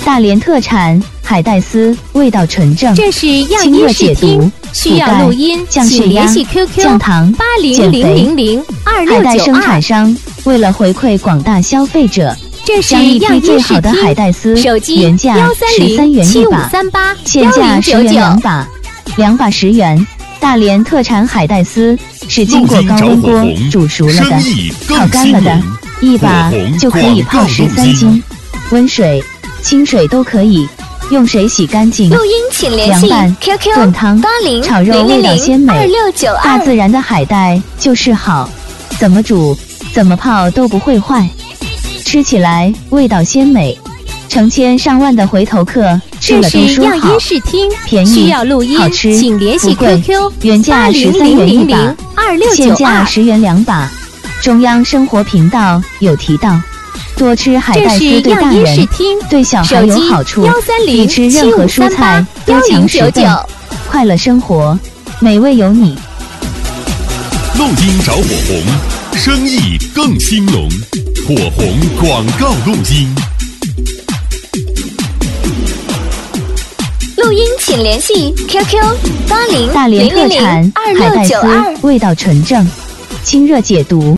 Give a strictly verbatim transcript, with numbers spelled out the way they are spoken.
大连特产海带丝，味道纯正， 这是样清热音解试听毒， 需要录音， 降血压请联系 Q Q 降糖八零减肥零零零二六海带生九二。 产商为了回馈广大消费者， 这是将一批样音试最好的海听， 带丝， 手机原价幺三十三零七五元一把， 三八现幺价十元零九九。 两把，两把十元。大连特产海带丝是经过高温锅煮熟了的，烤干了的，一把就可以泡十三斤，温水、清水都可以，用水洗干净。 录音请联系凉拌、 Q Q 炖汤、 八零炒肉味道鲜美， 二六九大二。 自然的海带就是好，怎么煮、怎么泡都不会坏，吃起来味道鲜美，成千上万的回头客吃这了都是样说好音。试听， 便宜需要录音， 好吃请联系不贵 Q Q 原八零价十三零零元一把零，二六现九二。 价十元两把。中央生活频道有提到，多吃海这是带丝对大样音试人、 听， 对小孩手机有好处， 幺三比零七吃任何五三蔬菜八幺都强零九十倍九。。 快乐生活，美味有你。 录音找火红，生意更兴隆。火红广告录音。 录音请联系 Q Q 八零大连零零特产零二海带丝六九二。 味道纯正，清热解毒。